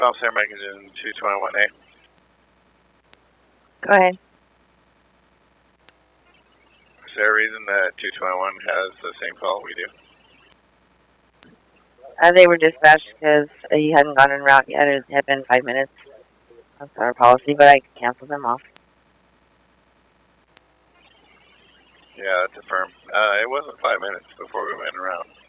Officer Magazine 221A. Go ahead. Is there a reason that 221 has the same call we do? They were dispatched because he hadn't gone en route yet. It had been 5 minutes. That's our policy, but I canceled them off. Yeah, that's a firm. It wasn't 5 minutes before we went around.